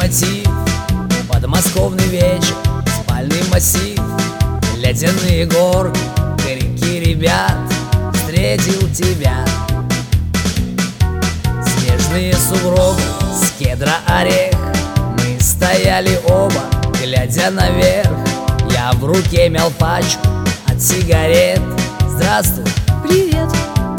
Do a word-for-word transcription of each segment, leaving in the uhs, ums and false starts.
мотив, подмосковный вечер, спальный массив, ледяные горки, крики ребят, встретил тебя. Снежные сугробы, с кедра орех, мы стояли оба, глядя наверх. Я в руке мял пачку от сигарет. Здравствуй. Привет.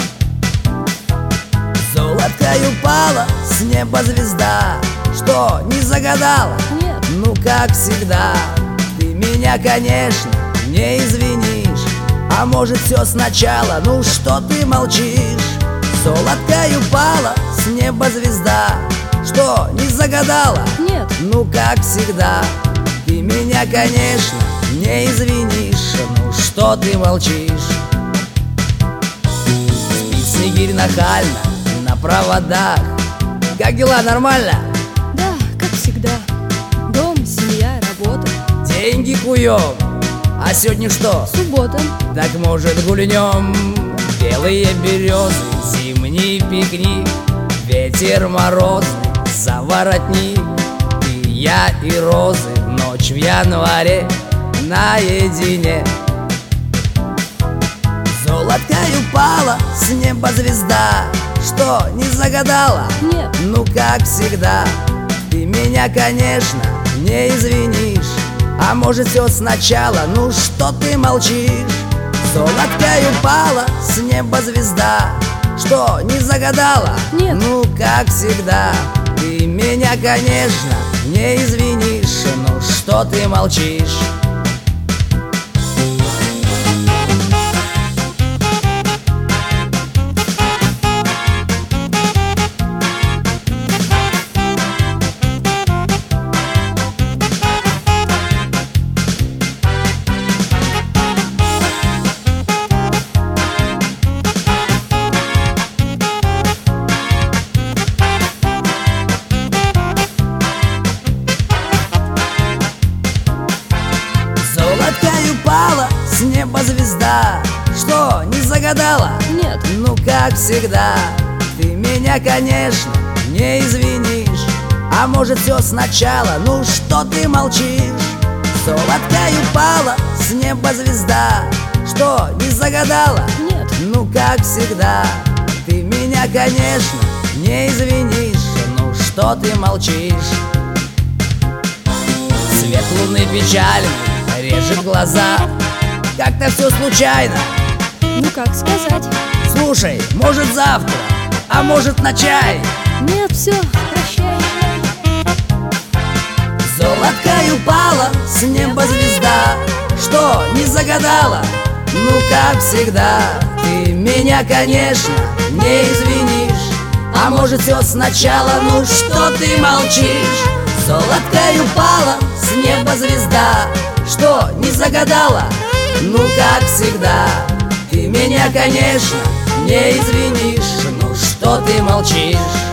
Золоткой упала с неба звезда. Что, не загадала? Нет. Ну, как всегда, ты меня, конечно, не извинишь. А может, все сначала? Ну, что ты молчишь? Золоткой упала с неба звезда. Что, не загадала? Нет. Ну, как всегда, ты меня, конечно, не извинишь. Ну, что ты молчишь? Спит снегирь нахально на проводах. Как дела, нормально? Да, как всегда. Дом, семья, работа. Деньги куем. А сегодня что? Суббота. Так может гульнем. Белые березы, зимний пикник, ветер морозный, за воротник. И я, и розы, ночь в январе наедине. Золоткой упала с неба звезда. Что, не загадала? Нет. Ну, как всегда, ты меня, конечно, не извинишь. А может, все сначала? Ну, что ты молчишь? Золоткой упала с неба звезда. Что, не загадала? Нет. Ну, как всегда, ты меня, конечно, не извинишь. Ну, что ты молчишь? Золоткой упала с неба звезда. Что, не загадала? Нет. Ну, как всегда, ты меня, конечно, не извинишь. А может, все сначала? Ну, что ты молчишь? Золоткой упала с неба звезда. Что, не загадала? Нет. Ну, как всегда, ты меня, конечно, не извинишь. Ну, что ты молчишь? Свет луны печальный режет глаза. Как-то все случайно. Ну, как сказать? Слушай, может, завтра, а может, на чай? Нет, все, прощай. Золоткой упала с неба звезда. Что, не загадала? Ну, как всегда, ты меня, конечно, не извинишь. А может, все сначала? Ну, что ты молчишь? Золоткой упала с неба звезда. Что, не загадала? Ну, как всегда, ты меня, конечно, не извинишь. Ну, что ты молчишь?